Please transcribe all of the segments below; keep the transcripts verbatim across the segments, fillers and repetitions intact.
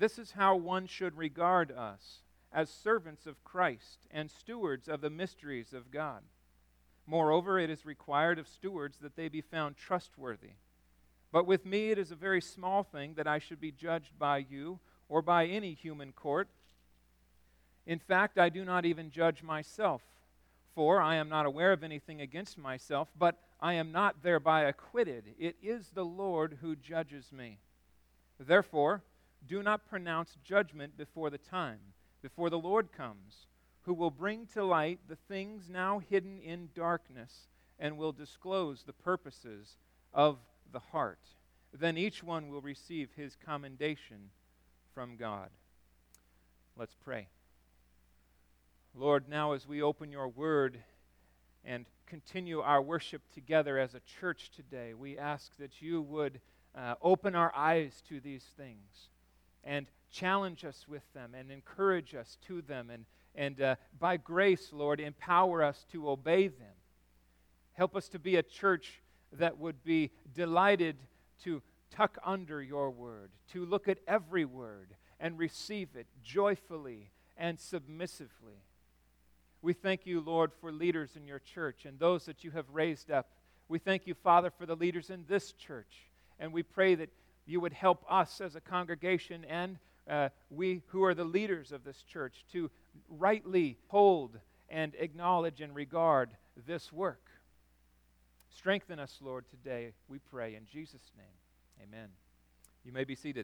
This is how one should regard us, as servants of Christ and stewards of the mysteries of God. Moreover, it is required of stewards that they be found trustworthy. But with me it is a very small thing that I should be judged by you or by any human court. In fact, I do not even judge myself, for I am not aware of anything against myself, but I am not thereby acquitted. It is the Lord who judges me. Therefore, do not pronounce judgment before the time, before the Lord comes, who will bring to light the things now hidden in darkness and will disclose the purposes of the heart. Then each one will receive his commendation from God. Let's pray. Lord, now as we open your word and continue our worship together as a church today, we ask that you would uh, open our eyes to these things and challenge us with them and encourage us to them, and, and uh, by grace, Lord, empower us to obey them. Help us to be a church that would be delighted to tuck under your word, to look at every word and receive it joyfully and submissively. We thank you, Lord, for leaders in your church and those that you have raised up. We thank you, Father, for the leaders in this church, and we pray that you would help us as a congregation and uh, we who are the leaders of this church to rightly hold and acknowledge and regard this work. Strengthen us, Lord, today, we pray in Jesus' name. Amen. You may be seated.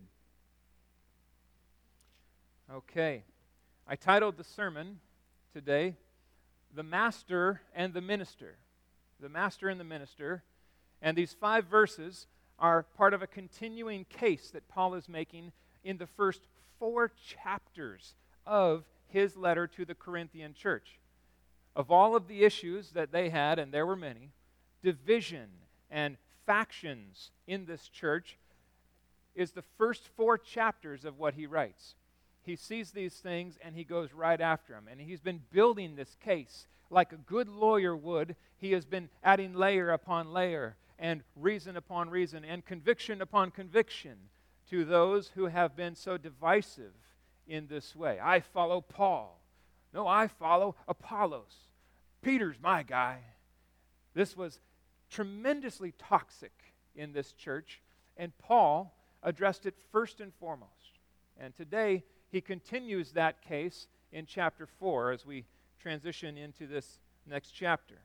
Okay. I titled the sermon today, The Master and the Minister. The Master and the Minister. And these five verses are part of a continuing case that Paul is making in the first four chapters of his letter to the Corinthian church. Of all of the issues that they had, and there were many, division and factions in this church is the first four chapters of what he writes. He sees these things and he goes right after them. And he's been building this case like a good lawyer would. He has been adding layer upon layer and reason upon reason and conviction upon conviction to those who have been so divisive in this way. I follow Paul. No, I follow Apollos. Peter's my guy. This was tremendously toxic in this church, and Paul addressed it first and foremost. And today, he continues that case in chapter four as we transition into this next chapter.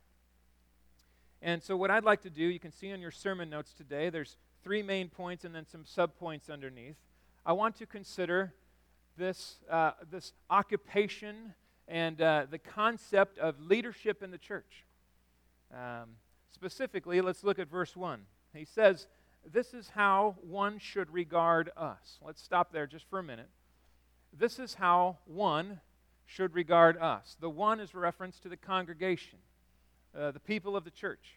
And so what I'd like to do, you can see on your sermon notes today, there's three main points and then some subpoints underneath. I want to consider this, uh, this occupation and uh, the concept of leadership in the church. Um, specifically, let's look at verse one. He says, this is how one should regard us. Let's stop there just for a minute. This is how one should regard us. The one is a reference to the congregation, uh, the people of the church.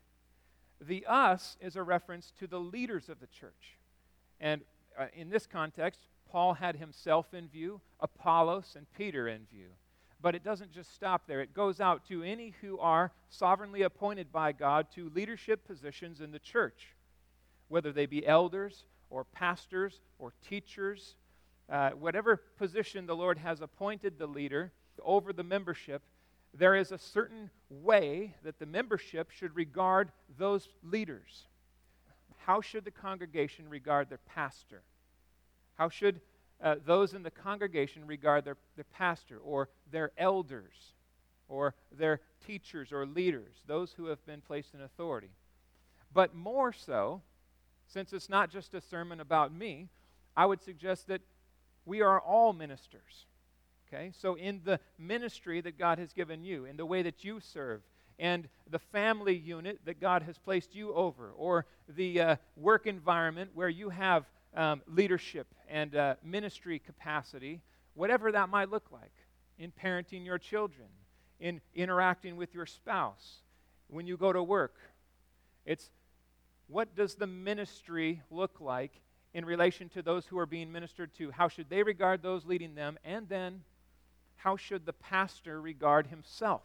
The us is a reference to the leaders of the church. And uh, in this context, Paul had himself in view, Apollos and Peter in view. But it doesn't just stop there. It goes out to any who are sovereignly appointed by God to leadership positions in the church, whether they be elders or pastors or teachers, uh, whatever position the Lord has appointed the leader over the membership, there is a certain way that the membership should regard those leaders. How should the congregation regard their pastor? How should uh, those in the congregation regard their, their pastor or their elders or their teachers or leaders, those who have been placed in authority? But more so, since it's not just a sermon about me, I would suggest that we are all ministers. Okay, so in the ministry that God has given you, in the way that you serve, and the family unit that God has placed you over, or the uh, work environment where you have um, leadership and uh, ministry capacity, whatever that might look like, in parenting your children, in interacting with your spouse, when you go to work, it's what does the ministry look like in relation to those who are being ministered to? How should they regard those leading them? And then, how should the pastor regard himself?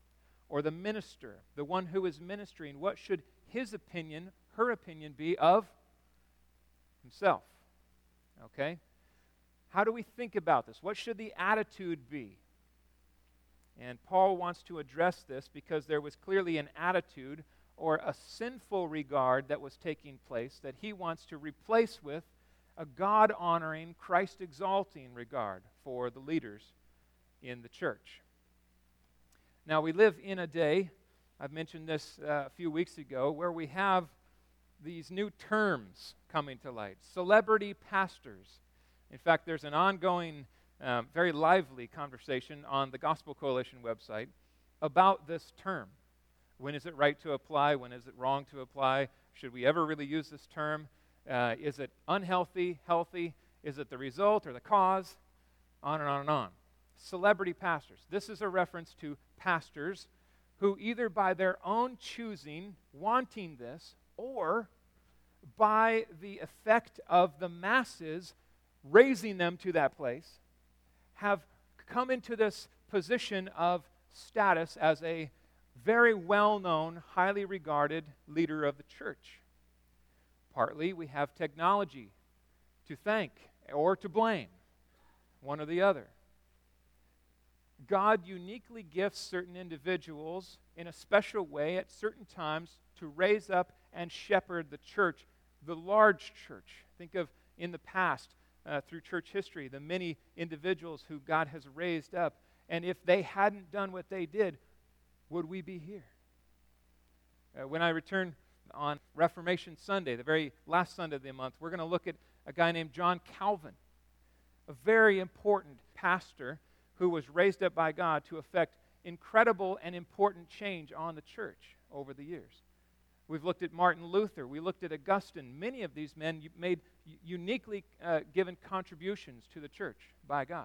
Or the minister, the one who is ministering, what should his opinion, her opinion be of himself? Okay? How do we think about this? What should the attitude be? And Paul wants to address this because there was clearly an attitude or a sinful regard that was taking place that he wants to replace with a God-honoring, Christ-exalting regard for the leaders in the church. Now, we live in a day, I've mentioned this uh, a few weeks ago, where we have these new terms coming to light. Celebrity pastors. In fact, there's an ongoing, um, very lively conversation on the Gospel Coalition website about this term. When is it right to apply? When is it wrong to apply? Should we ever really use this term? Uh, is it unhealthy, healthy? Is it the result or the cause? On and on and on. Celebrity pastors. This is a reference to pastors who either by their own choosing, wanting this, or by the effect of the masses raising them to that place, have come into this position of status as a very well-known, highly regarded leader of the church. Partly we have technology to thank or to blame, one or the other. God uniquely gifts certain individuals in a special way at certain times to raise up and shepherd the church, the large church. Think of in the past, uh, through church history, the many individuals who God has raised up. And if they hadn't done what they did, would we be here? Uh, when I return on Reformation Sunday, the very last Sunday of the month, we're going to look at a guy named John Calvin, a very important pastor who was raised up by God to effect incredible and important change on the church over the years. We've looked at Martin Luther. We looked at Augustine. Many of these men made uniquely uh, given contributions to the church by God.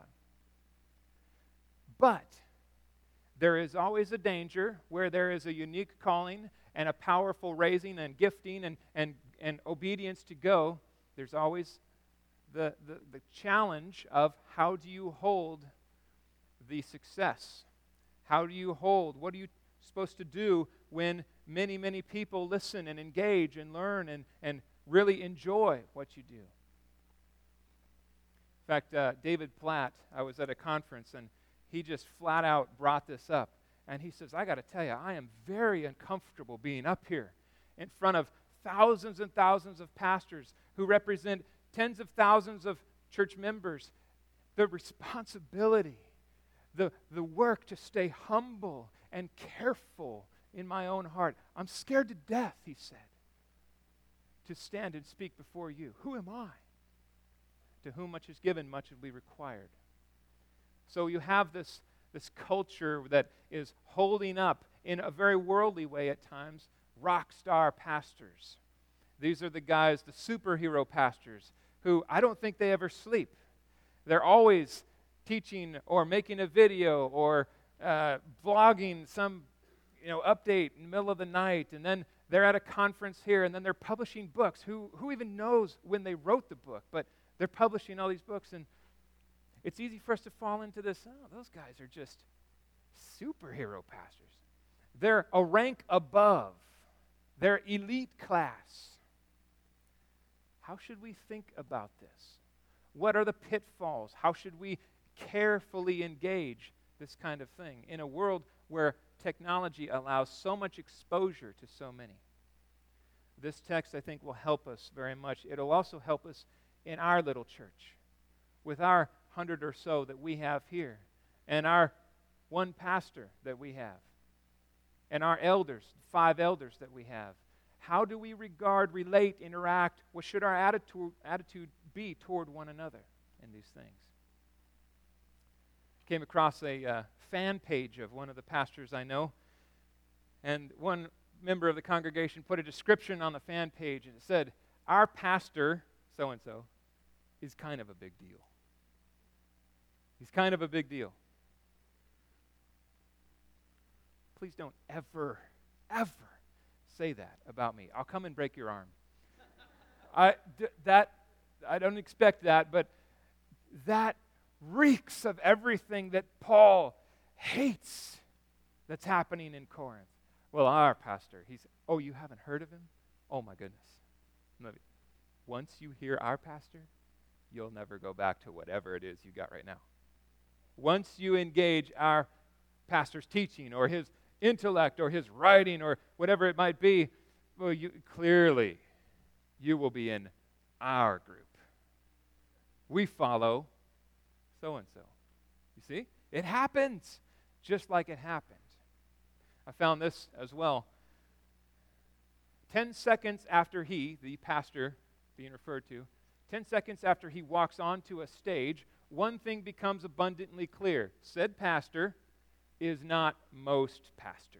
But there is always a danger where there is a unique calling and a powerful raising and gifting and, and, and obedience to go. There's always the, the, the challenge of how do you hold the success? How do you hold? What are you supposed to do when many, many people listen and engage and learn and, and really enjoy what you do? In fact, uh, David Platt, I was at a conference and he just flat out brought this up. And he says, I got to tell you, I am very uncomfortable being up here in front of thousands and thousands of pastors who represent tens of thousands of church members. The responsibility, the, the work to stay humble and careful in my own heart. I'm scared to death, he said, to stand and speak before you. Who am I? To whom much is given, much will be required. So you have this, this culture that is holding up, in a very worldly way at times, rock star pastors. These are the guys, the superhero pastors, who I don't think they ever sleep. They're always teaching or making a video or uh, vlogging some you know, update in the middle of the night, and then they're at a conference here, and then they're publishing books. Who, who even knows when they wrote the book? But they're publishing all these books, and it's easy for us to fall into this, oh, those guys are just superhero pastors. They're a rank above. They're elite class. How should we think about this? What are the pitfalls? How should we carefully engage this kind of thing in a world where technology allows so much exposure to so many? This text, I think, will help us very much. It'll also help us in our little church, with our hundred or so that we have here, and our one pastor that we have, and our elders, five elders that we have. How do we regard, relate, interact? What should our attitude, attitude be toward one another in these things? Came across a uh, fan page of one of the pastors I know, and one member of the congregation put a description on the fan page, and it said, our pastor, so-and-so, is kind of a big deal. He's kind of a big deal. Please don't ever, ever say that about me. I'll come and break your arm. I, d- that, I don't expect that, but that reeks of everything that Paul hates that's happening in Corinth. Well, our pastor, he's, oh, you haven't heard of him? Oh, my goodness. Once you hear our pastor, you'll never go back to whatever it is you got right now. Once you engage our pastor's teaching or his intellect or his writing or whatever it might be, well, you, clearly you will be in our group. We follow so-and-so. You see? It happens just like it happened. I found this as well. Ten seconds after he, the pastor being referred to, ten seconds after he walks onto a stage, one thing becomes abundantly clear. Said pastor is not most pastors.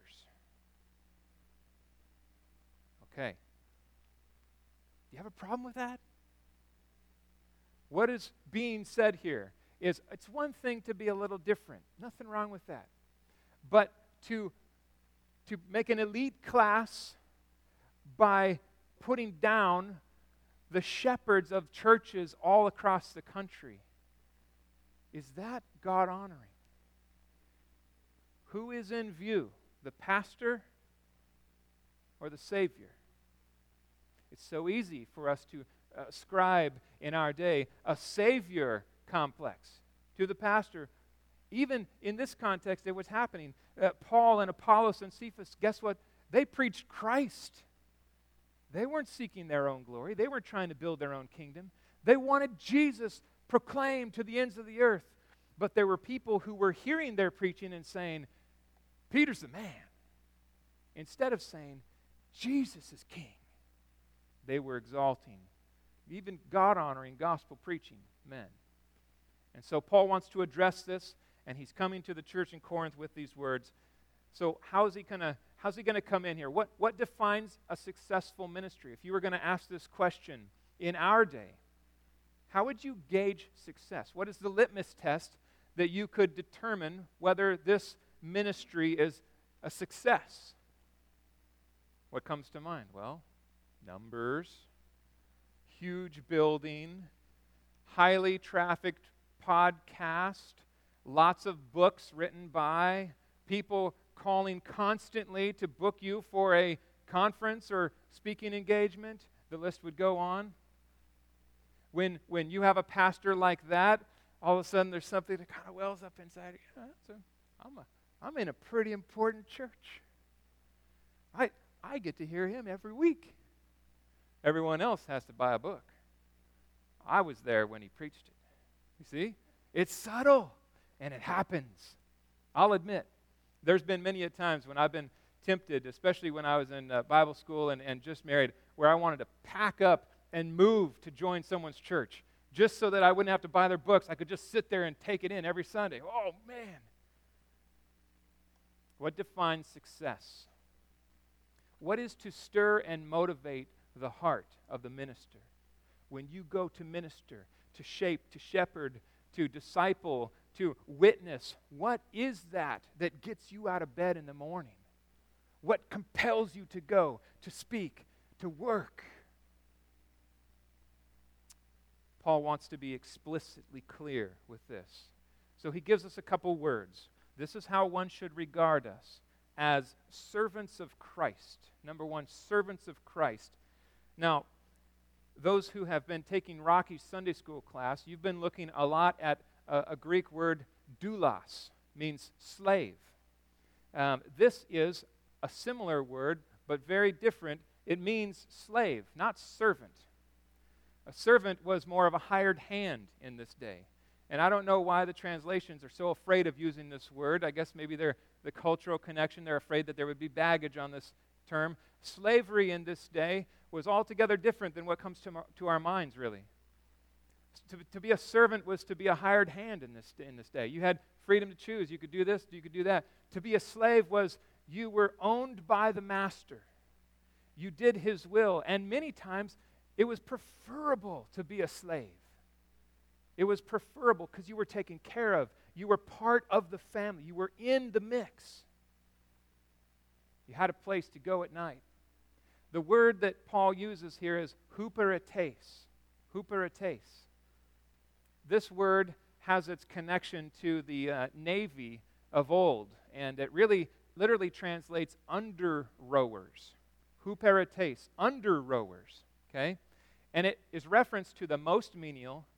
Okay. Do you have a problem with that? What is being said here is it's one thing to be a little different. Nothing wrong with that. But to, to make an elite class by putting down the shepherds of churches all across the country, is that God-honoring? Who is in view, the pastor or the Savior? It's so easy for us to ascribe in our day a Savior complex to the pastor. Even in this context, it was happening. Uh, Paul and Apollos and Cephas, guess what? They preached Christ. They weren't seeking their own glory. They weren't trying to build their own kingdom. They wanted Jesus proclaimed to the ends of the earth. But there were people who were hearing their preaching and saying, Peter's the man. Instead of saying, Jesus is king. They were exalting, even God-honoring, gospel-preaching men. And so Paul wants to address this, and he's coming to the church in Corinth with these words. So how is he going to how's he going to come in here? What, what defines a successful ministry? If you were going to ask this question in our day, how would you gauge success? What is the litmus test that you could determine whether this ministry is a success? What comes to mind? Well, numbers, huge building, highly trafficked podcast, lots of books written by, people calling constantly to book you for a conference or speaking engagement. The list would go on. When, when you have a pastor like that, all of a sudden there's something that kind of wells up inside you. Yeah, so I'm, a, I'm in a pretty important church. I, I get to hear him every week. Everyone else has to buy a book. I was there when he preached it. You see? It's subtle, and it happens. I'll admit, there's been many a times when I've been tempted, especially when I was in uh, Bible school and, and just married, where I wanted to pack up and move to join someone's church just so that I wouldn't have to buy their books. I could just sit there and take it in every Sunday. Oh, man. What defines success? What is to stir and motivate the heart of the minister? When you go to minister, to shape, to shepherd, to disciple, to witness, what is that that gets you out of bed in the morning? What compels you to go, to speak, to work? Paul wants to be explicitly clear with this. So he gives us a couple words. This is how one should regard us, as servants of Christ. Number one, servants of Christ. Now, those who have been taking Rocky's Sunday school class, you've been looking a lot at a, a Greek word, doulos, means slave. Um, this is a similar word, but very different. It means slave, not servant. A servant was more of a hired hand in this day. And I don't know why the translations are so afraid of using this word. I guess maybe they're the cultural connection. They're afraid that there would be baggage on this term. Slavery in this day was altogether different than what comes to, to our minds, really. To, to be a servant was to be a hired hand in this, in this day. You had freedom to choose. You could do this, you could do that. To be a slave was you were owned by the master. You did his will. And many times it was preferable to be a slave. It was preferable because you were taken care of. You were part of the family. You were in the mix. You had a place to go at night. The word that Paul uses here is huperetes. Huperetes. This word has its connection to the uh, navy of old, and it really literally translates under rowers. Huperetes, under rowers. Okay? And it is reference to the most menial,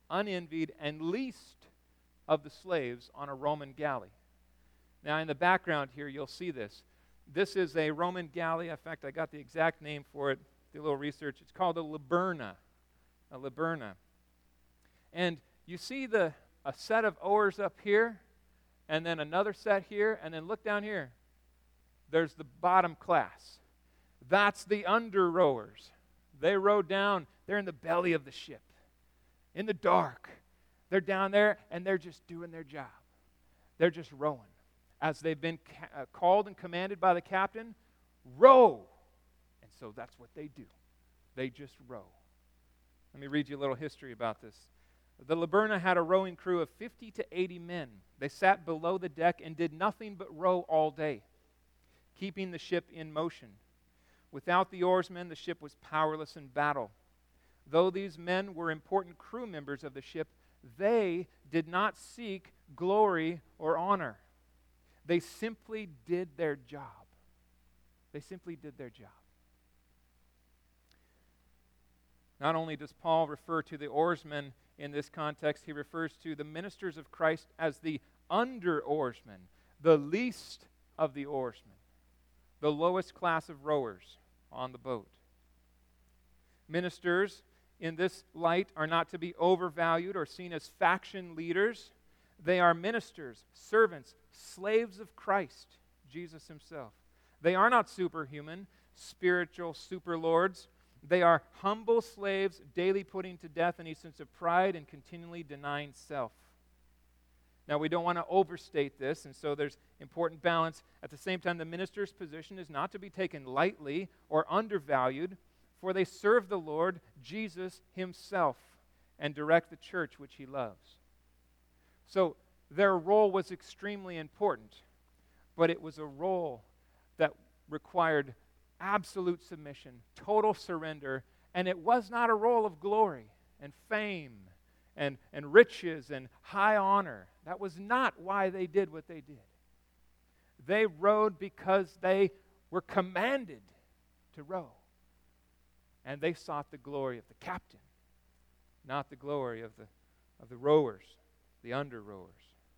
unenvied, and least of the slaves on a Roman galley. Now, in the background here, you'll see this. This is a Roman galley. In fact, I got the exact name for it, did a little research. It's called a Liburna. A Liburna. And you see the a set of oars up here, and then another set here, and then look down here. There's the bottom class. That's the under rowers. They rowed down. They're in the belly of the ship, in the dark. They're down there, and they're just doing their job. They're just rowing. As they've been ca- uh, called and commanded by the captain, row. And so that's what they do. They just row. Let me read you a little history about this. The Liburna had a rowing crew of fifty to eighty men. They sat below the deck and did nothing but row all day, keeping the ship in motion. Without the oarsmen, the ship was powerless in battle. Though these men were important crew members of the ship, they did not seek glory or honor. They simply did their job. They simply did their job. Not only does Paul refer to the oarsmen in this context, he refers to the ministers of Christ as the under-oarsmen, the least of the oarsmen, the lowest class of rowers on the boat. Ministers, in this light, are not to be overvalued or seen as faction leaders. They are ministers, servants, slaves of Christ, Jesus himself. They are not superhuman, spiritual superlords. They are humble slaves, daily putting to death any sense of pride and continually denying self. Now, we don't want to overstate this, and so there's important balance. At the same time, the minister's position is not to be taken lightly or undervalued, for they serve the Lord, Jesus himself, and direct the church which he loves. So their role was extremely important, but it was a role that required absolute submission, total surrender, and it was not a role of glory and fame and, and riches and high honor. That was not why they did what they did. They rowed because they were commanded to row, and they sought the glory of the captain, not the glory of the, of the rowers, the under-rowers.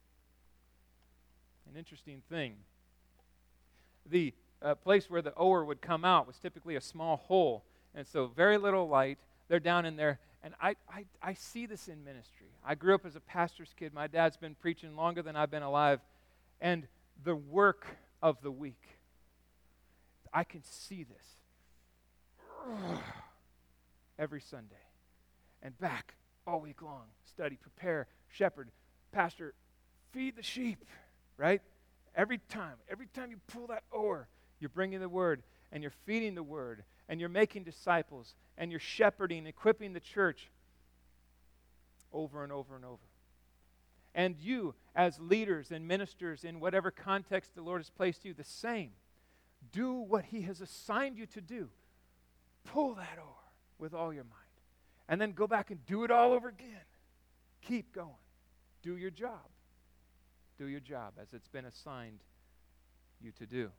An interesting thing. The uh, place where the oar would come out was typically a small hole, and so very little light. They're down in there, and I, I, I see this in ministry. I grew up as a pastor's kid. My dad's been preaching longer than I've been alive, and the work of the week, I can see this every Sunday, and back all week long. Study, prepare, shepherd, pastor, feed the sheep, right? Every time, every time you pull that oar, you're bringing the word, and you're feeding the word, and you're making disciples, and you're shepherding, equipping the church over and over and over. And you, as leaders and ministers in whatever context the Lord has placed you, the same. Do what he has assigned you to do. Pull that oar with all your might. And then go back and do it all over again. Keep going. Do your job. Do your job as it's been assigned you to do.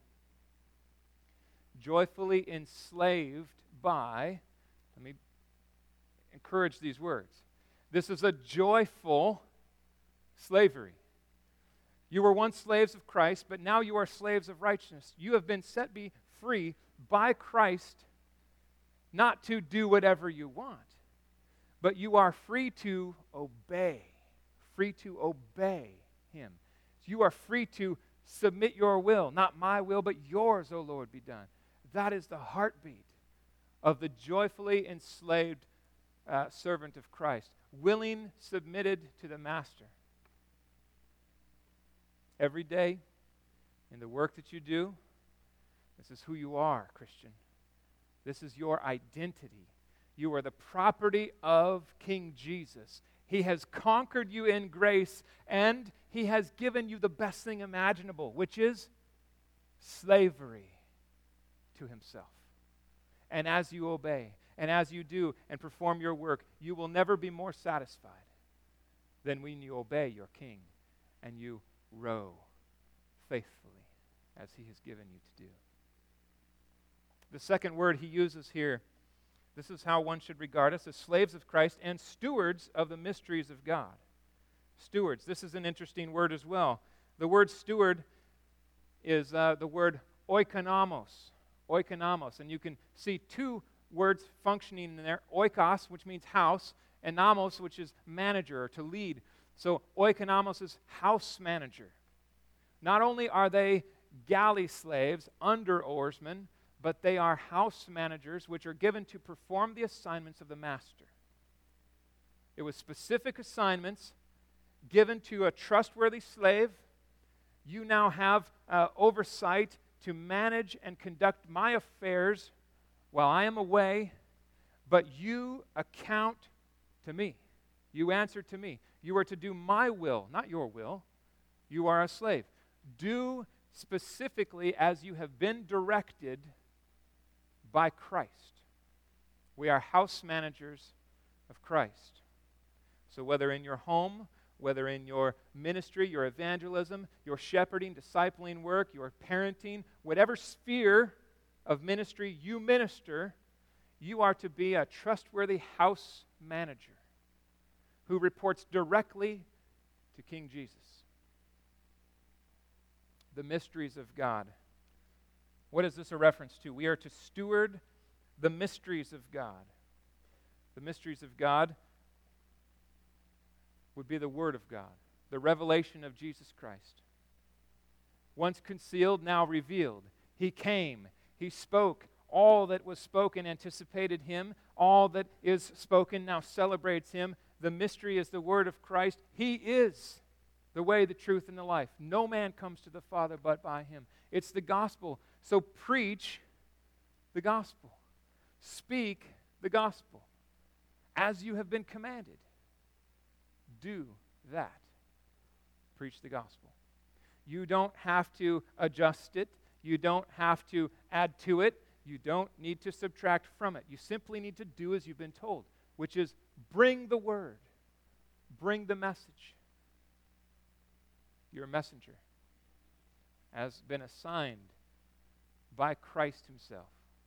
Joyfully enslaved by, let me encourage these words. This is a joyful slavery. You were once slaves of Christ, but now you are slaves of righteousness. You have been set be free by Christ, not to do whatever you want, but you are free to obey, free to obey him. You are free to submit your will, not my will, but yours, O Lord, be done. That is the heartbeat of the joyfully enslaved uh, servant of Christ, willing, submitted to the master. Every day, in the work that you do, this is who you are, Christian. This is your identity. You are the property of King Jesus. He has conquered you in grace, and he has given you the best thing imaginable, which is slavery to himself. And as you obey, and as you do and perform your work, you will never be more satisfied than when you obey your King and you row faithfully as he has given you to do. The second word he uses here This is how one should regard us, as slaves of Christ and stewards of the mysteries of God. Stewards. This is an interesting word as well. The word steward is uh, the word oikonomos. Oikonomos. And you can see two words functioning in there. Oikos, which means house, and nomos, which is manager or to lead. So oikonomos is house manager. Not only are they galley slaves under oarsmen, but they are house managers which are given to perform the assignments of the master. It was specific assignments given to a trustworthy slave. You now have uh, oversight to manage and conduct my affairs while I am away, but you account to me. You answer to me. You are to do my will, not your will. You are a slave. Do specifically as you have been directed by Christ. We are house managers of Christ. So whether in your home, whether in your ministry, your evangelism, your shepherding, discipling work, your parenting, whatever sphere of ministry you minister, you are to be a trustworthy house manager who reports directly to King Jesus. The mysteries of God. What is this a reference to? We are to steward the mysteries of God. The mysteries of God would be the Word of God, the revelation of Jesus Christ. Once concealed, now revealed. He came, He spoke. All that was spoken anticipated Him. All that is spoken now celebrates Him. The mystery is the Word of Christ. He is the way, the truth, and the life. No man comes to the Father but by Him. It's the gospel. So preach the gospel. Speak the gospel as you have been commanded. Do that. Preach the gospel. You don't have to adjust it. You don't have to add to it. You don't need to subtract from it. You simply need to do as you've been told, which is bring the word. Bring the message. You're a messenger, has been assigned by Christ Himself.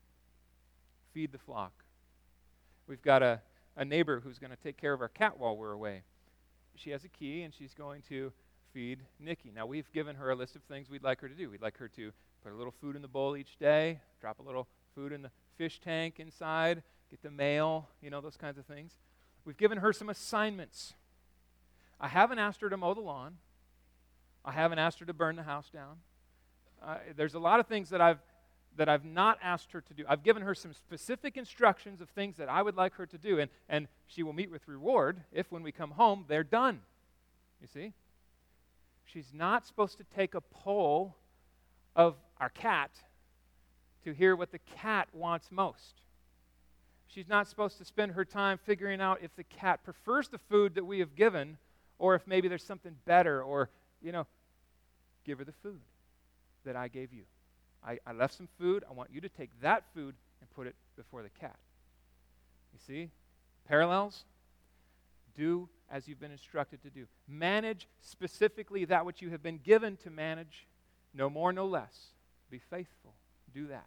Feed the flock. We've got a, a neighbor who's going to take care of our cat while we're away. She has a key, and she's going to feed Nikki. Now, we've given her a list of things we'd like her to do. We'd like her to put a little food in the bowl each day, drop a little food in the fish tank inside, get the mail, you know, those kinds of things. We've given her some assignments. I haven't asked her to mow the lawn. I haven't asked her to burn the house down. Uh, there's a lot of things that I've that I've not asked her to do. I've given her some specific instructions of things that I would like her to do, and, and she will meet with reward if when we come home, they're done. You see? She's not supposed to take a poll of our cat to hear what the cat wants most. She's not supposed to spend her time figuring out if the cat prefers the food that we have given, or if maybe there's something better, or, you know, give her the food that I gave you. I, I left some food. I want you to take that food and put it before the cat. You see? Parallels? Do as you've been instructed to do. Manage specifically that which you have been given to manage. No more, no less. Be faithful. Do that.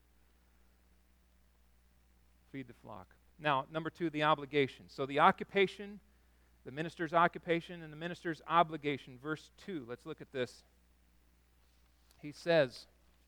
Feed the flock. Now, number two, the obligation. So the occupation, the minister's occupation, and the minister's obligation. Verse two, let's look at this. He says,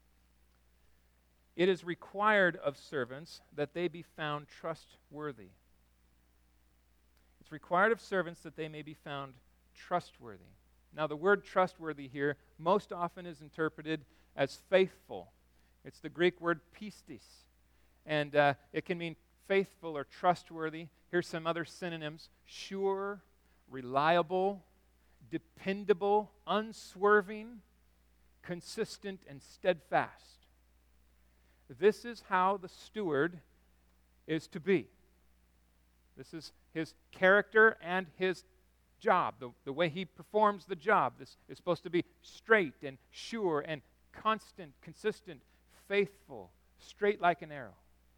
"It is required of servants that they be found trustworthy." It's required of servants that they may be found trustworthy. Now, the word trustworthy here most often is interpreted as faithful. It's the Greek word pistis. And uh, it can mean faithful or trustworthy. Here's some other synonyms: sure, reliable, dependable, unswerving, consistent, and steadfast. This is how the steward is to be. This is his character and his job, the, the way he performs the job. This is supposed to be straight and sure and constant, consistent, faithful, straight like an arrow.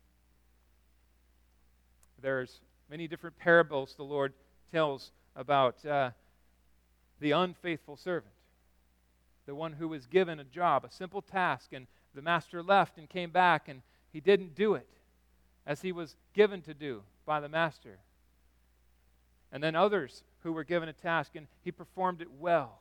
There's many different parables the Lord tells about uh, the unfaithful servant, the one who was given a job, a simple task, and the master left and came back and he didn't do it. as he was given to do by the master. And then others who were given a task, and he performed it well.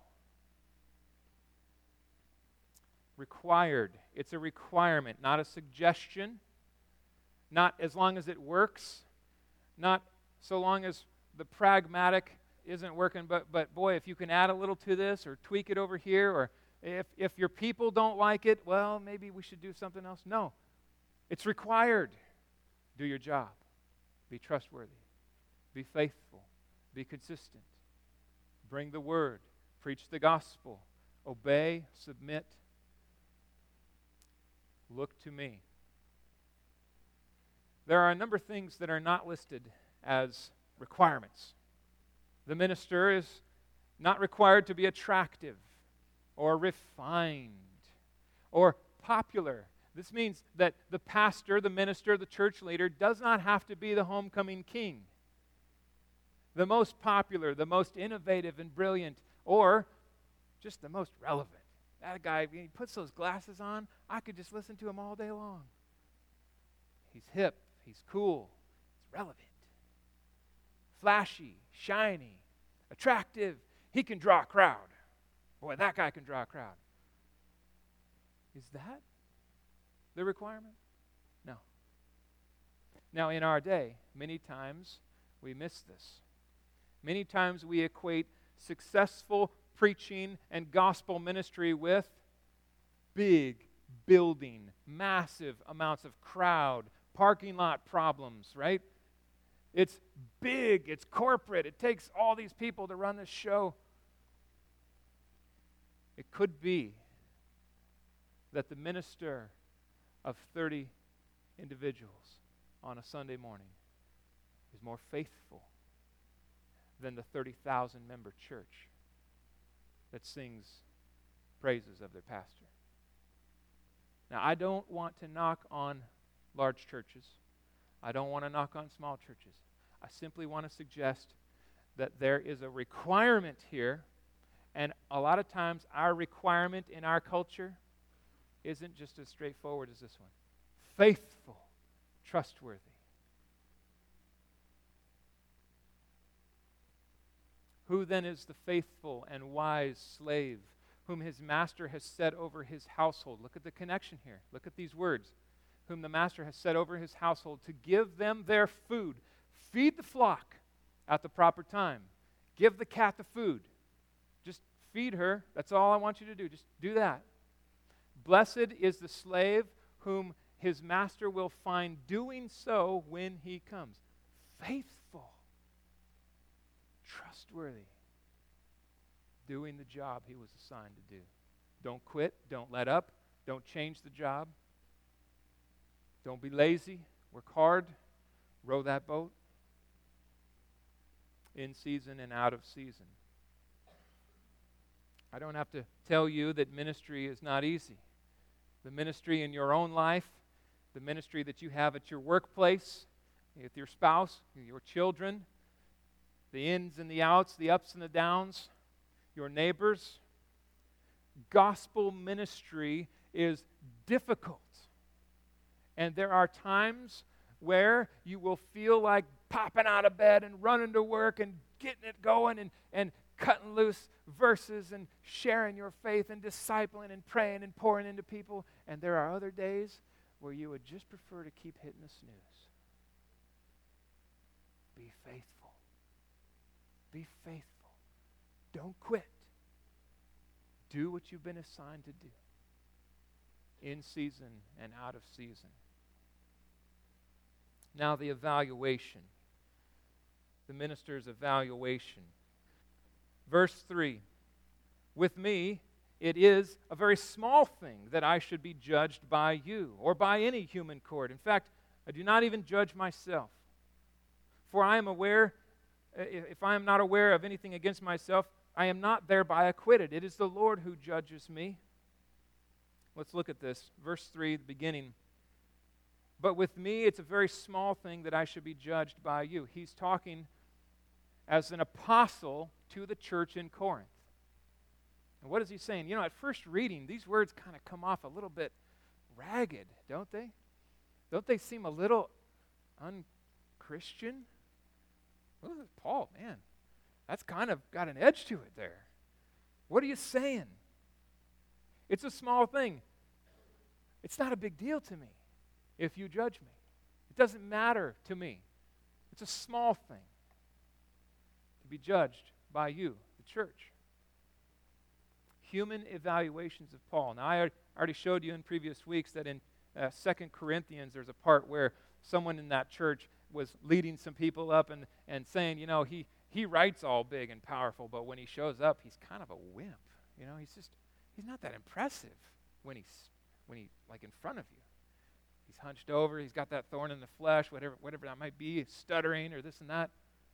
Required. It's a requirement, not a suggestion. Not as long as it works. Not so long as the pragmatic isn't working, but, but boy, if you can add a little to this or tweak it over here, or if, if your people don't like it, well, maybe we should do something else. No. It's required. Do your job. Be trustworthy. Be faithful. Be consistent. Bring the word. Preach the gospel. Obey. Submit. Look to me. There are a number of things that are not listed as requirements. The minister is not required to be attractive or refined or popular. This means that the pastor, the minister, the church leader does not have to be the homecoming king, the most popular, the most innovative and brilliant, or just the most relevant. That guy, when he puts those glasses on, I could just listen to him all day long. He's hip, he's cool, he's relevant, flashy, shiny, attractive. He can draw a crowd. Boy, that guy can draw a crowd. Is that the requirement? No. Now, in our day, many times we miss this. Many times we equate successful preaching and gospel ministry with big building, massive amounts of crowd, parking lot problems, right? It's big, it's corporate, it takes all these people to run this show. It could be that the minister of thirty individuals on a Sunday morning is more faithful than the thirty thousand member church that sings praises of their pastor. Now, I don't want to knock on large churches. I don't want to knock on small churches. I simply want to suggest that there is a requirement here, and a lot of times our requirement in our culture isn't just as straightforward as this one. Faithful, trustworthy. Who then is the faithful and wise slave whom his master has set over his household? Look at the connection here. Look at these words. Whom the master has set over his household to give them their food. Feed the flock at the proper time. Give the cat the food. Just feed her. That's all I want you to do. Just do that. Blessed is the slave whom his master will find doing so when he comes. Faithful. Trustworthy. Doing the job he was assigned to do. Don't quit. Don't let up. Don't change the job. Don't be lazy. Work hard. Row that boat. In season and out of season. I don't have to tell you that ministry is not easy. The ministry in your own life, the ministry that you have at your workplace, with your spouse, your children, the ins and the outs, the ups and the downs, your neighbors. Gospel ministry is difficult. And there are times where you will feel like popping out of bed and running to work and getting it going and, and cutting loose verses and sharing your faith and discipling and praying and pouring into people. And there are other days where you would just prefer to keep hitting the snooze. Be faithful. Be faithful. Don't quit. Do what you've been assigned to do. In season and out of season. Now the evaluation. The minister's evaluation. Verse three. With me, it is a very small thing that I should be judged by you or by any human court. In fact, I do not even judge myself. For I am aware, if I am not aware of anything against myself, I am not thereby acquitted. It is the Lord who judges me. Let's look at this. Verse three, the beginning. But with me, it's a very small thing that I should be judged by you. He's talking as an apostle to the church in Corinth. And what is he saying? You know, at first reading, these words kind of come off a little bit ragged, don't they? Don't they seem a little unchristian? Well, Paul, man, that's kind of got an edge to it there. What are you saying? It's a small thing. It's not a big deal to me if you judge me. It doesn't matter to me. It's a small thing to be judged by you, the church. Human evaluations of Paul. Now, I already showed you in previous weeks that in uh, Second Corinthians, there's a part where someone in that church was leading some people up and, and saying, you know, he, he writes all big and powerful, but when he shows up, he's kind of a wimp. You know, he's just, he's not that impressive when he's, when he, like in front of you. He's hunched over, he's got that thorn in the flesh, whatever, whatever that might be, stuttering or this and that.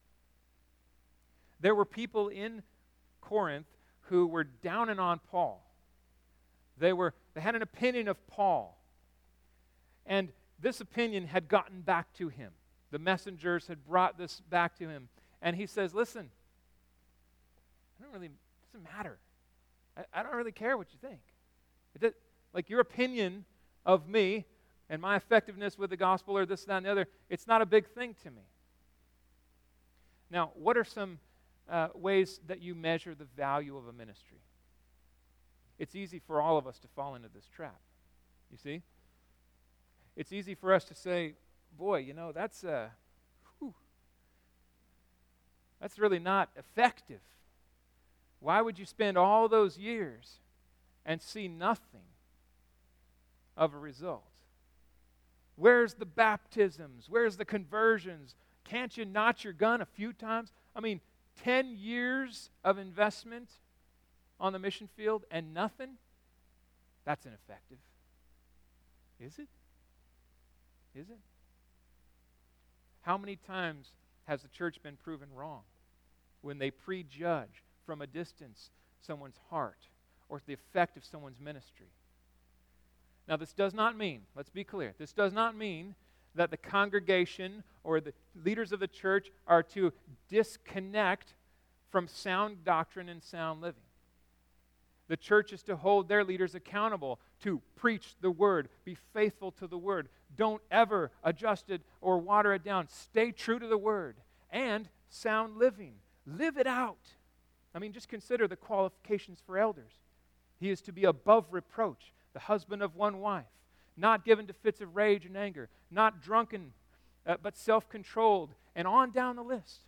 There were people in Corinth who were downing on Paul. They were, they had an opinion of Paul. And this opinion had gotten back to him. The messengers had brought this back to him. And he says, listen, I don't really, it doesn't matter. I, I don't really care what you think. It did, like your opinion of me and my effectiveness with the gospel or this, that, and the other, it's not a big thing to me. Now, what are some uh, ways that you measure the value of a ministry? It's easy for all of us to fall into this trap, you see? It's easy for us to say, boy, you know, that's, uh, whew, that's really not effective. Why would you spend all those years and see nothing of a result? Where's the baptisms? Where's the conversions? Can't you notch your gun a few times? I mean, ten years of investment on the mission field and nothing? That's ineffective. Is it? Is it? How many times has the church been proven wrong when they prejudge from a distance someone's heart or the effect of someone's ministry? Now, this does not mean, let's be clear, this does not mean that the congregation or the leaders of the church are to disconnect from sound doctrine and sound living. The church is to hold their leaders accountable to preach the word, be faithful to the word. Don't ever adjust it or water it down. Stay true to the word and sound living. Live it out. I mean, just consider the qualifications for elders. He is to be above reproach, the husband of one wife, not given to fits of rage and anger, not drunken, uh, but self-controlled, and on down the list.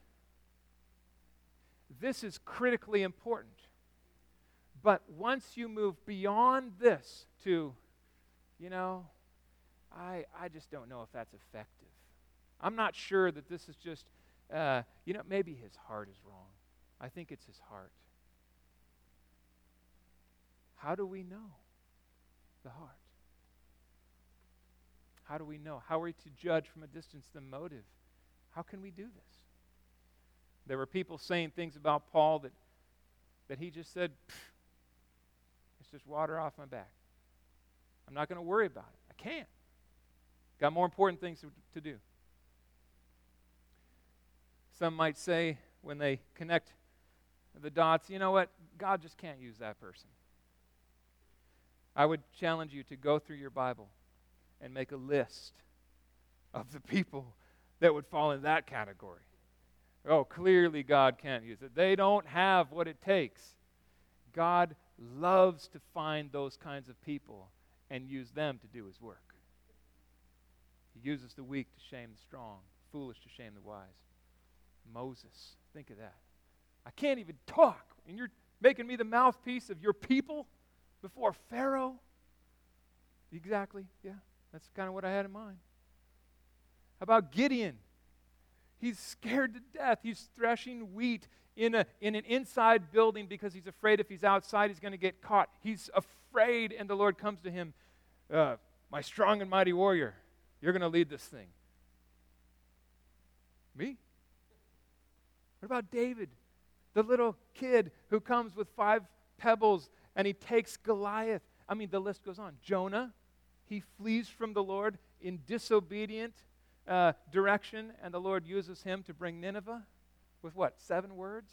This is critically important. But once you move beyond this to, you know, I, I just don't know if that's effective. I'm not sure that this is just, uh, you know, maybe his heart is wrong. I think it's his heart. How do we know the heart? How do we know? How are we to judge from a distance the motive? How can we do this? There were people saying things about Paul that, that he just said, it's just water off my back. I'm not going to worry about it. I can't. Got more important things to, to do. Some might say when they connect the dots, you know what? God just can't use that person. I would challenge you to go through your Bible and make a list of the people that would fall in that category. Oh, clearly God can't use it. They don't have what it takes. God loves to find those kinds of people and use them to do his work. He uses the weak to shame the strong, foolish to shame the wise. Moses, think of that. I can't even talk, and you're making me the mouthpiece of your people before Pharaoh? Exactly, yeah. That's kind of what I had in mind. How about Gideon? He's scared to death. He's threshing wheat in, a, in an inside building because he's afraid if he's outside he's going to get caught. He's afraid, and the Lord comes to him, uh, my strong and mighty warrior, you're going to lead this thing. Me? What about David, the little kid who comes with five pebbles and he takes Goliath? I mean, the list goes on. Jonah, he flees from the Lord in disobedient uh, direction, and the Lord uses him to bring Nineveh with what, seven words?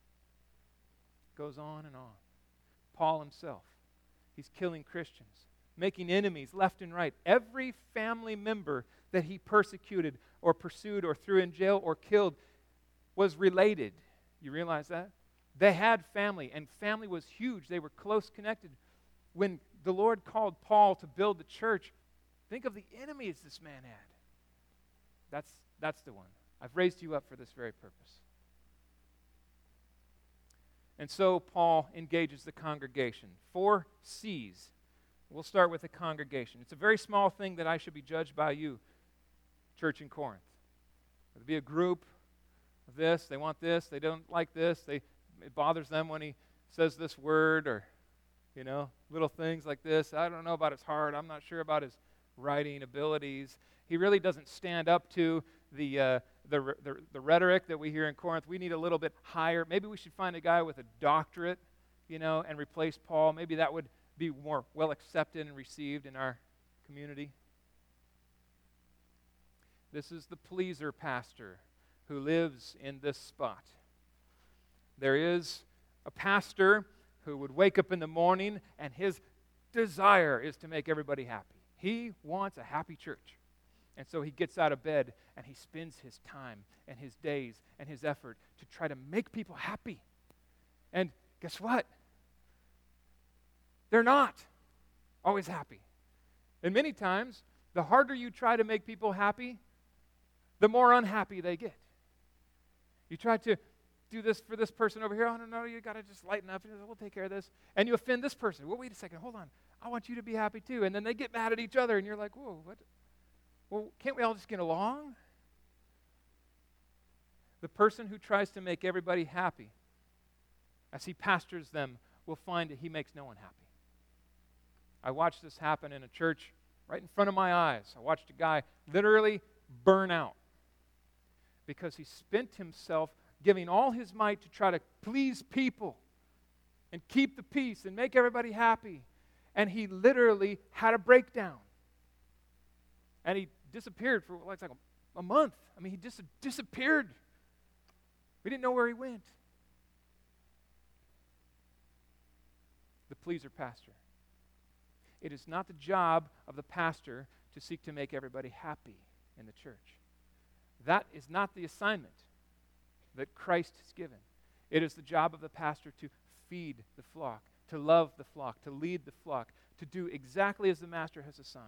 Goes on and on. Paul himself, he's killing Christians making enemies left and right. Every family member that he persecuted or pursued or threw in jail or killed was related. You realize that? They had family, and family was huge. They were close connected. When the Lord called Paul to build the church, think of the enemies this man had. That's, that's the one. I've raised you up for this very purpose. And so Paul engages the congregation. Four C's. We'll start with the congregation. It's a very small thing that I should be judged by you, church in Corinth. There'll be a group of this. They want this. They don't like this. They, it bothers them when he says this word, or, you know, little things like this. I don't know about his heart. I'm not sure about his writing abilities. He really doesn't stand up to the, uh, the, the, the rhetoric that we hear in Corinth. We need a little bit higher. Maybe we should find a guy with a doctorate, you know, and replace Paul. Maybe that would be more well accepted and received in our community. This is the pleaser pastor who lives in this spot. There is a pastor who would wake up in the morning and his desire is to make everybody happy. He wants a happy church. And so he gets out of bed and he spends his time and his days and his effort to try to make people happy. And guess what? They're not always happy. And many times, the harder you try to make people happy, the more unhappy they get. You try to do this for this person over here. Oh, no, no, you got to just lighten up. We'll take care of this. And you offend this person. Well, wait a second. Hold on. I want you to be happy too. And then they get mad at each other, and you're like, whoa, what? Well, can't we all just get along? The person who tries to make everybody happy, as he pastors them, will find that he makes no one happy. I watched this happen in a church right in front of my eyes. I watched a guy literally burn out because he spent himself giving all his might to try to please people and keep the peace and make everybody happy. And he literally had a breakdown. And he disappeared for like a, a month. I mean, he just disappeared. We didn't know where he went. The pleaser pastor. It is not the job of the pastor to seek to make everybody happy in the church. That is not the assignment that Christ has given. It is the job of the pastor to feed the flock, to love the flock, to lead the flock, to do exactly as the master has assigned.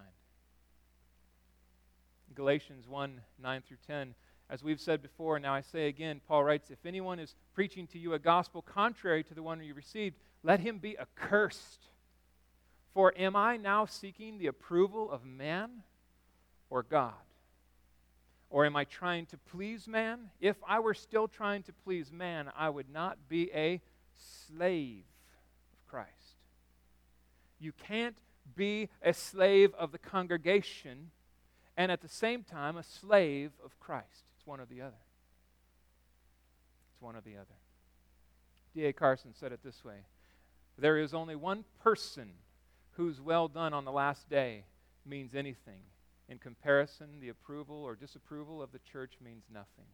Galatians one, nine through ten, as we've said before, and now I say again, Paul writes, if anyone is preaching to you a gospel contrary to the one you received, let him be accursed. For am I now seeking the approval of man or God? Or am I trying to please man? If I were still trying to please man, I would not be a slave of Christ. You can't be a slave of the congregation and at the same time a slave of Christ. It's one or the other. It's one or the other. D A Carson said it this way: there is only one person whose well done on the last day means anything. In comparison, the approval or disapproval of the church means nothing.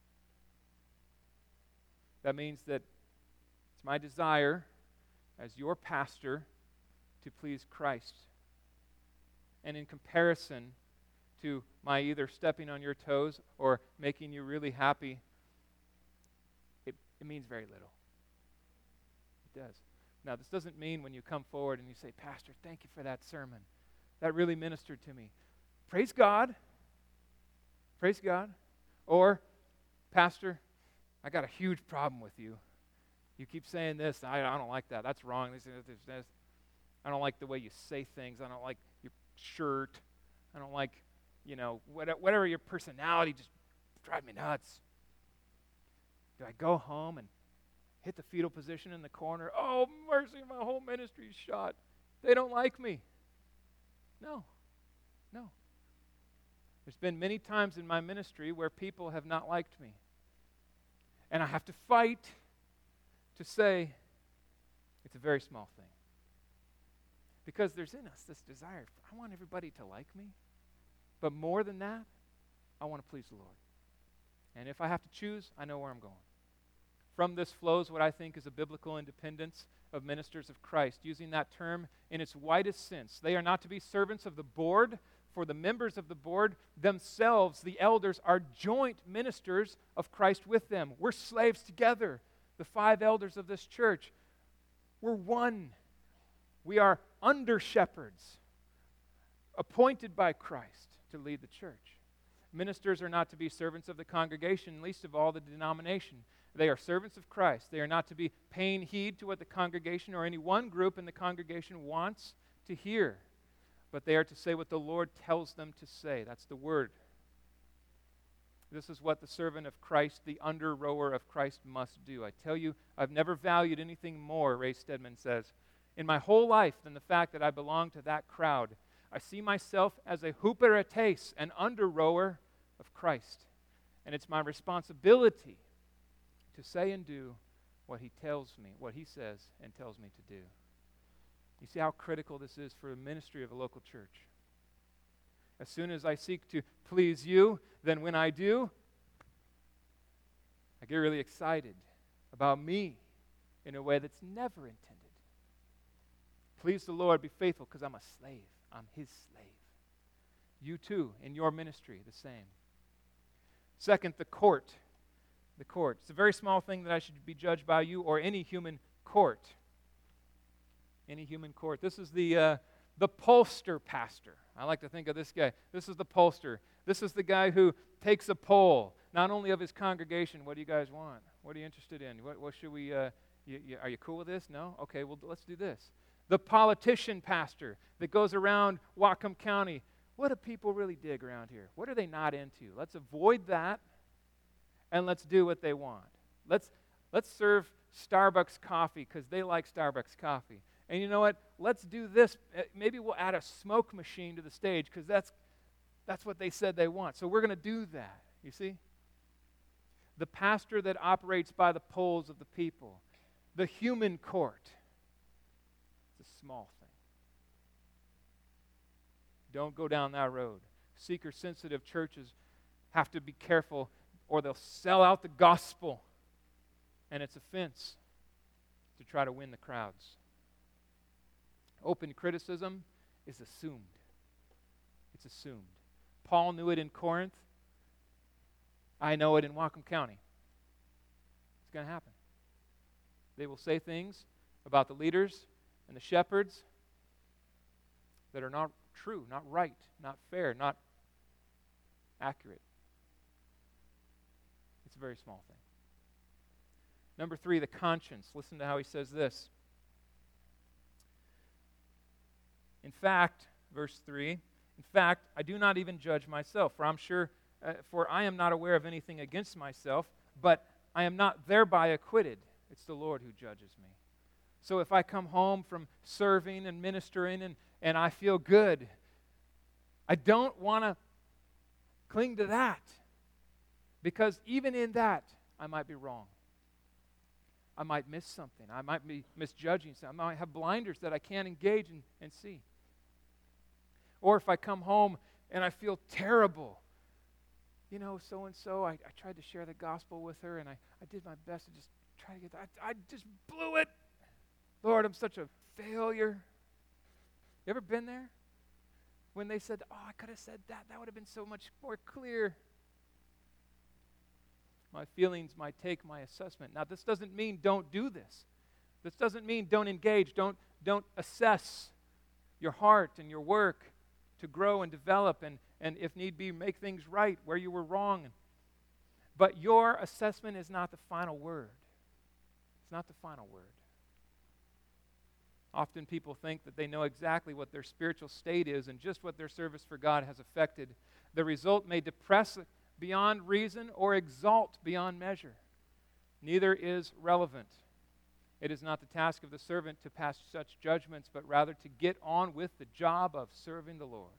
That means that it's my desire as your pastor to please Christ. And in comparison to my either stepping on your toes or making you really happy, it, it means very little. It does. Now, this doesn't mean when you come forward and you say, Pastor, thank you for that sermon. That really ministered to me. Praise God. Praise God. Or, Pastor, I got a huge problem with you. You keep saying this. I, I don't like that. That's wrong. This, this, this. I don't like the way you say things. I don't like your shirt. I don't like, you know, whatever your personality just drives me nuts. Do I go home and hit the fetal position in the corner? Oh, mercy, my whole ministry's shot. They don't like me. No. No. There's been many times in my ministry where people have not liked me. And I have to fight to say it's a very small thing. Because there's in us this desire. I want everybody to like me. But more than that, I want to please the Lord. And if I have to choose, I know where I'm going. From this flows what I think is a biblical independence of ministers of Christ, using that term in its widest sense. They are not to be servants of the board, for the members of the board themselves, the elders, are joint ministers of Christ with them. We're slaves together, the five elders of this church. We're one. We are under shepherds, appointed by Christ to lead the church. Ministers are not to be servants of the congregation, least of all the denomination. They are servants of Christ. They are not to be paying heed to what the congregation or any one group in the congregation wants to hear, but they are to say what the Lord tells them to say. That's the word. This is what the servant of Christ, the under-rower of Christ, must do. I tell you, I've never valued anything more, Ray Stedman says, in my whole life than the fact that I belong to that crowd. I see myself as a huperates, an under-rower of Christ. And it's my responsibility to say and do what he tells me, what he says and tells me to do. You see how critical this is for the ministry of a local church. As soon as I seek to please you, then when I do, I get really excited about me in a way that's never intended. Please the Lord, be faithful, because I'm a slave. I'm his slave. You too, in your ministry, the same. Second, the court. The court. It's a very small thing that I should be judged by you or any human court. Any human court. This is the uh, the pollster pastor. I like to think of this guy. This is the pollster. This is the guy who takes a poll, not only of his congregation. What do you guys want? What are you interested in? What, what should we? Uh, you, you, are you cool with this? No? Okay. Well, let's do this. The politician pastor that goes around Whatcom County. What do people really dig around here? What are they not into? Let's avoid that. And let's do what they want. Let's let's serve Starbucks coffee because they like Starbucks coffee. And you know what? Let's do this. Maybe we'll add a smoke machine to the stage because that's that's what they said they want. So we're going to do that. You see? The pastor that operates by the polls of the people. The human court. It's a small thing. Don't go down that road. Seeker-sensitive churches have to be careful, or they'll sell out the gospel. And it's offense to try to win the crowds. Open criticism is assumed. It's assumed. Paul knew it in Corinth. I know it in Whatcom County. It's going to happen. They will say things about the leaders and the shepherds that are not true, not right, not fair, not accurate. It's a very small thing. Number three, the conscience. Listen to how he says this. In fact, verse three, in fact, I do not even judge myself, for I'm sure, uh, for I am not aware of anything against myself, but I am not thereby acquitted. It's the Lord who judges me. So if I come home from serving and ministering and, and I feel good, I don't want to cling to that. Because even in that, I might be wrong. I might miss something. I might be misjudging something. I might have blinders that I can't engage and, and see. Or if I come home and I feel terrible. You know, so-and-so, I, I tried to share the gospel with her, and I, I did my best to just try to get that. I, I just blew it. Lord, I'm such a failure. You ever been there? When they said, oh, I could have said that. That would have been so much more clear. My feelings might take my assessment. Now, this doesn't mean don't do this. This doesn't mean don't engage. Don't, don't assess your heart and your work to grow and develop and, and, if need be, make things right where you were wrong. But your assessment is not the final word. It's not the final word. Often people think that they know exactly what their spiritual state is and just what their service for God has affected. The result may depress beyond reason or exalt beyond measure. Neither is relevant. It is not the task of the servant to pass such judgments, but rather to get on with the job of serving the Lord.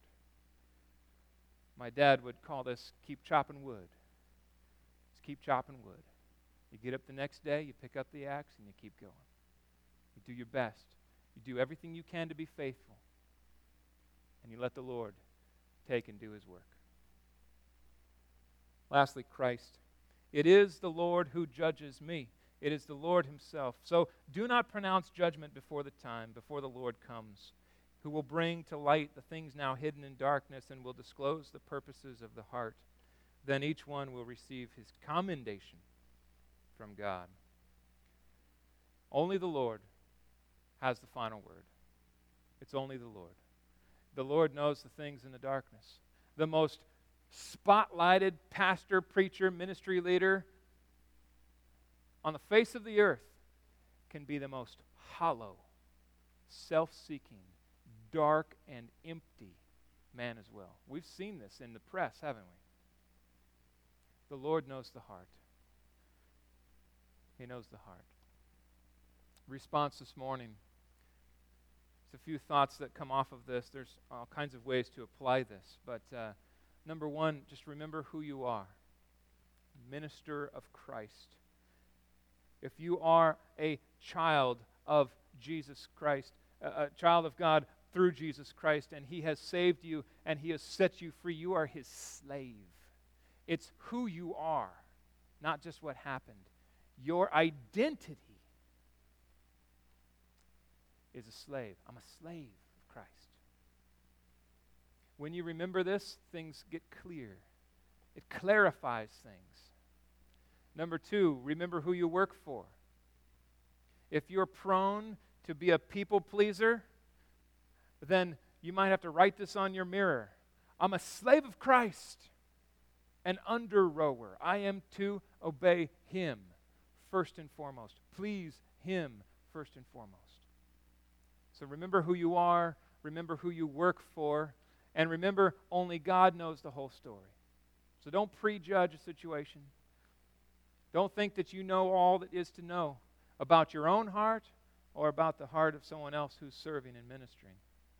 My dad would call this keep chopping wood. Just keep chopping wood. You get up the next day, you pick up the axe, and you keep going. You do your best. You do everything you can to be faithful. And you let the Lord take and do his work. Lastly, Christ. It is the Lord who judges me. It is the Lord himself. So do not pronounce judgment before the time, before the Lord comes, who will bring to light the things now hidden in darkness and will disclose the purposes of the heart. Then each one will receive his commendation from God. Only the Lord has the final word. It's only the Lord. The Lord knows the things in the darkness. The most spotlighted pastor, preacher, ministry leader on the face of the earth can be the most hollow, self-seeking, dark, and empty man as well. We've seen this in the press, haven't we? The Lord knows the heart. He knows the heart. Response this morning. There's a few thoughts that come off of this. There's all kinds of ways to apply this. But uh, number one, just remember who you are. Minister of Christ. If you are a child of Jesus Christ, a, a child of God through Jesus Christ, and he has saved you and he has set you free, you are his slave. It's who you are, not just what happened. Your identity is a slave. I'm a slave of Christ. When you remember this, things get clear. It clarifies things. Number two, remember who you work for. If you're prone to be a people pleaser, then you might have to write this on your mirror. I'm a slave of Christ, an under-rower. I am to obey him first and foremost. Please him first and foremost. So remember who you are, remember who you work for, and remember only God knows the whole story. So don't prejudge a situation. Don't think that you know all that is to know about your own heart or about the heart of someone else who's serving and ministering.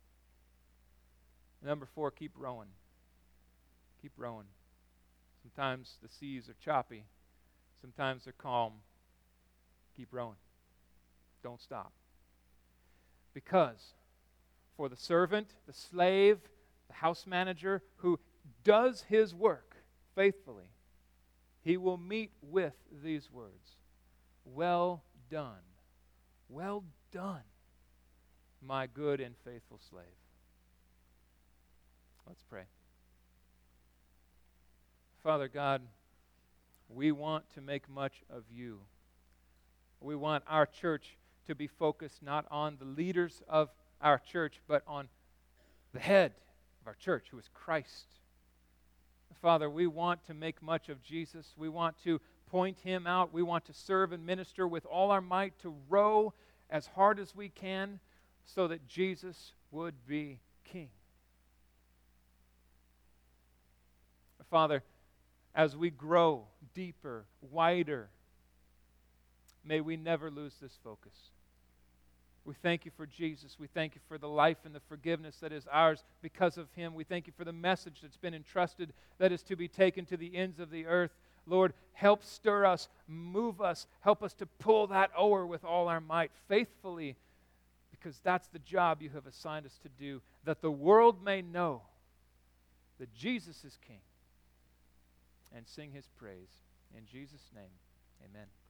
Number four, keep rowing. Keep rowing. Sometimes the seas are choppy. Sometimes they're calm. Keep rowing. Don't stop. Because for the servant, the slave, the house manager who does his work faithfully, he will meet with these words. Well done. Well done, my good and faithful slave. Let's pray. Father God, we want to make much of you. We want our church to be focused not on the leaders of our church, but on the head of our church, who is Christ. Father, we want to make much of Jesus. We want to point him out. We want to serve and minister with all our might, to row as hard as we can so that Jesus would be king. Father, as we grow deeper, wider, may we never lose this focus. We thank you for Jesus. We thank you for the life and the forgiveness that is ours because of him. We thank you for the message that's been entrusted that is to be taken to the ends of the earth. Lord, help stir us, move us, help us to pull that oar with all our might faithfully, because that's the job you have assigned us to do, that the world may know that Jesus is King and sing his praise. In Jesus' name, amen.